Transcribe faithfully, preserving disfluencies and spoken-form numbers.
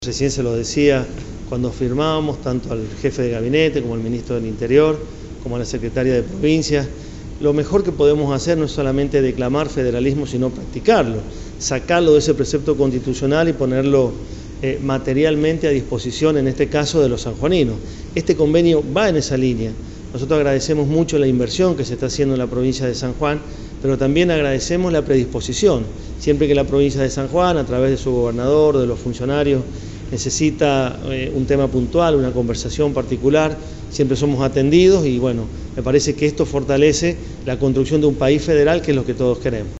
Recién se lo decía cuando firmábamos, tanto al jefe de gabinete como al ministro del Interior, como a la secretaria de provincia, lo mejor que podemos hacer no es solamente declamar federalismo, sino practicarlo, sacarlo de ese precepto constitucional y ponerlo eh, materialmente a disposición, en este caso, de los sanjuaninos. Este convenio va en esa línea. Nosotros agradecemos mucho la inversión que se está haciendo en la provincia de San Juan, pero también agradecemos la predisposición. Siempre que la provincia de San Juan, a través de su gobernador, de los funcionarios, necesita eh, un tema puntual, una conversación particular, siempre somos atendidos y bueno, me parece que esto fortalece la construcción de un país federal, que es lo que todos queremos.